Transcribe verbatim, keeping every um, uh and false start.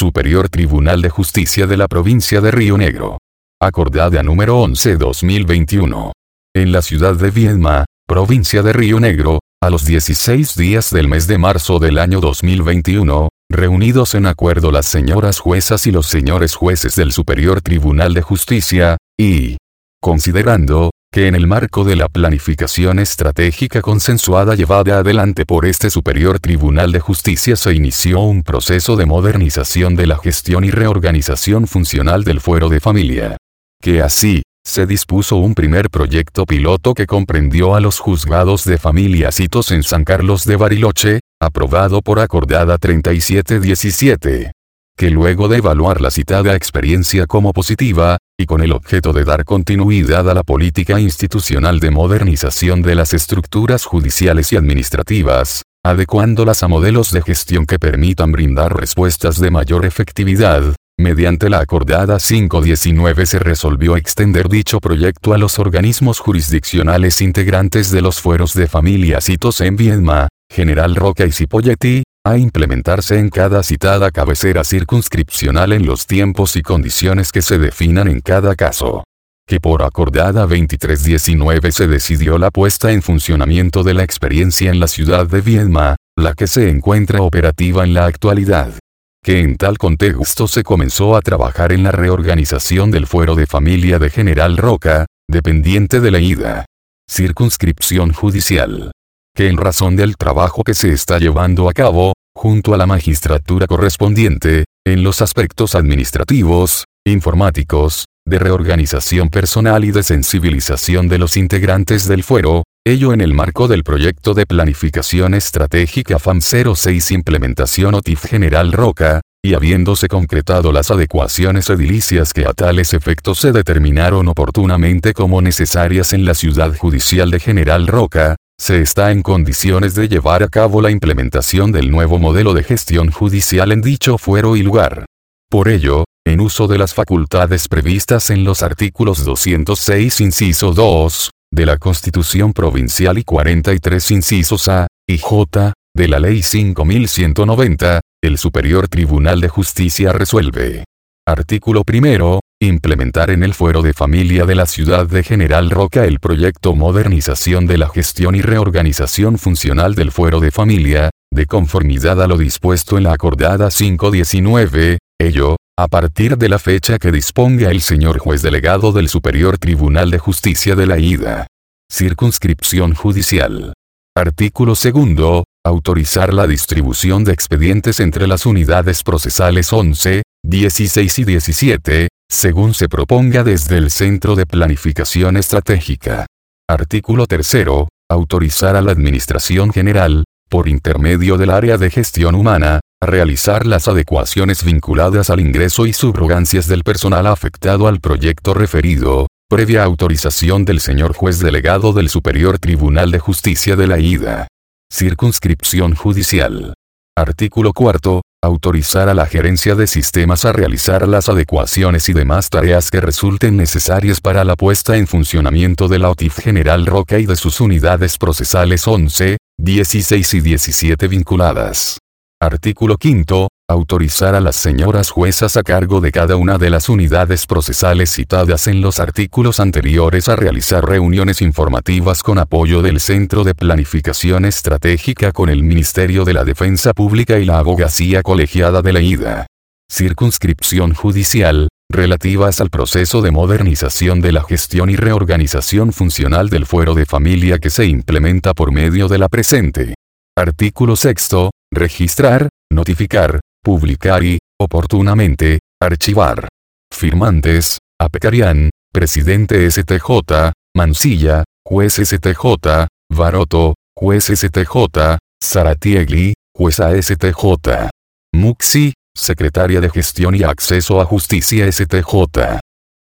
Superior Tribunal de Justicia de la Provincia de Río Negro. Acordada número once barra dos mil veintiuno. En la ciudad de Viedma, provincia de Río Negro, a los dieciséis días del mes de marzo del año dos mil veintiuno, reunidos en acuerdo las señoras juezas y los señores jueces del Superior Tribunal de Justicia, y considerando que en el marco de la planificación estratégica consensuada llevada adelante por este Superior Tribunal de Justicia se inició un proceso de modernización de la gestión y reorganización funcional del fuero de familia. Que así, se dispuso un primer proyecto piloto que comprendió a los juzgados de familia sitos en San Carlos de Bariloche, aprobado por acordada treinta y siete diecisiete. Que luego de evaluar la citada experiencia como positiva, y con el objeto de dar continuidad a la política institucional de modernización de las estructuras judiciales y administrativas, adecuándolas a modelos de gestión que permitan brindar respuestas de mayor efectividad, mediante la acordada cinco diecinueve se resolvió extender dicho proyecto a los organismos jurisdiccionales integrantes de los fueros de familia sitos en Viedma, General Roca y Cipolletti, a implementarse en cada citada cabecera circunscripcional en los tiempos y condiciones que se definan en cada caso. Que por acordada veintitrés diecinueve se decidió la puesta en funcionamiento de la experiencia en la ciudad de Viedma, la que se encuentra operativa en la actualidad. Que en tal contexto se comenzó a trabajar en la reorganización del fuero de familia de General Roca, dependiente de la I D A. Circunscripción judicial. Que en razón del trabajo que se está llevando a cabo, junto a la magistratura correspondiente, en los aspectos administrativos, informáticos, de reorganización personal y de sensibilización de los integrantes del fuero, ello en el marco del proyecto de planificación estratégica F A M cero seis implementación O T I F General Roca, y habiéndose concretado las adecuaciones edilicias que a tales efectos se determinaron oportunamente como necesarias en la ciudad judicial de General Roca, se está en condiciones de llevar a cabo la implementación del nuevo modelo de gestión judicial en dicho fuero y lugar. Por ello, en uso de las facultades previstas en los artículos doscientos seis inciso dos, de la Constitución Provincial y cuarenta y tres incisos A y J, de la Ley cinco mil ciento noventa, el Superior Tribunal de Justicia resuelve. Artículo primero. Implementar en el fuero de familia de la ciudad de General Roca el proyecto Modernización de la gestión y reorganización funcional del fuero de familia, de conformidad a lo dispuesto en la acordada cinco diecinueve, ello, a partir de la fecha que disponga el señor juez delegado del Superior Tribunal de Justicia de la I D A. Circunscripción judicial. Artículo segundo. Autorizar la distribución de expedientes entre las unidades procesales once, dieciséis y diecisiete, según se proponga desde el Centro de Planificación Estratégica. Artículo tercero. Autorizar a la Administración General, por intermedio del Área de Gestión Humana, a realizar las adecuaciones vinculadas al ingreso y subrogancias del personal afectado al proyecto referido, previa autorización del señor juez delegado del Superior Tribunal de Justicia de la I D A. Circunscripción judicial. Artículo cuarto. Autorizar a la gerencia de sistemas a realizar las adecuaciones y demás tareas que resulten necesarias para la puesta en funcionamiento de la O T I F General Roca y de sus unidades procesales once, dieciséis y diecisiete vinculadas. Artículo quinto. Autorizar a las señoras juezas a cargo de cada una de las unidades procesales citadas en los artículos anteriores a realizar reuniones informativas con apoyo del Centro de Planificación Estratégica con el Ministerio de la Defensa Pública y la Abogacía Colegiada de la I D A. Circunscripción judicial, relativas al proceso de modernización de la gestión y reorganización funcional del fuero de familia que se implementa por medio de la presente. Artículo sexto. Registrar, notificar, publicar y, oportunamente, archivar. Firmantes: Apecarian, Presidente S T J, Mancilla, Juez S T J, Baroto, Juez S T J, Zaratiegli, Jueza S T J. Muxi, Secretaria de Gestión y Acceso a Justicia S T J.